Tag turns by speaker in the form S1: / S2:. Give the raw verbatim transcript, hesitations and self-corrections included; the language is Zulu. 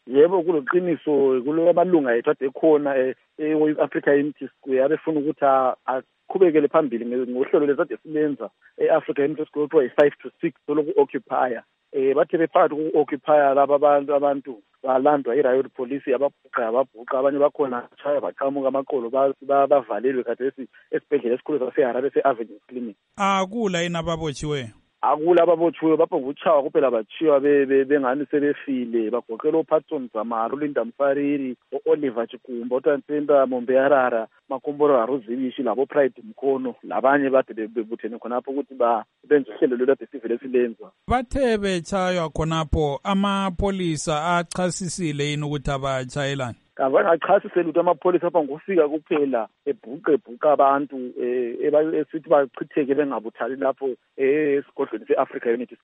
S1: yebo kuloqiniso kulo amalunga ethu ade khona e-Africa Unity Square abefuna ukuthi aqhubekele phambili ngohlelo lezade silenza e-Africa Unity Square kuthiwa i-five to six loku-occupier. Eh bathe bephakathi ku-occupier laba abantu abantu balandwa i-riot police ababhuqa ababhuqa abanye bakhona bashaya baqhamuka amaqolo bavalelwe khathesi esibhedlela esikhulu saseHarare se-Avenue Clinic.
S2: Akula yini ababotshiweyo?
S1: Akula ababotshiweyo bapha ngokuchawa kuphela bachiwa bengani sebefile bagoqela uPatson Zamaru, Linda Mfariri, uOliver Chikumba, uTantsenda Mombeyarara, Makomboro Haruzibishi labo Pride Mkhono labanye bade bebuthene khonapho ukuthi ba benze uhlelo lolade sivele silenza.
S2: Bathe betshaywa khonapho amapolisa achasisile yini ukuthi abatshayelani?
S1: Kavanga achasisele ukuthi amapolisa apha ngofika kuphela ebhuqe ebhuqa abantu esithi bachitheke bengabuthali lapho esigodlweni se-Africa Unity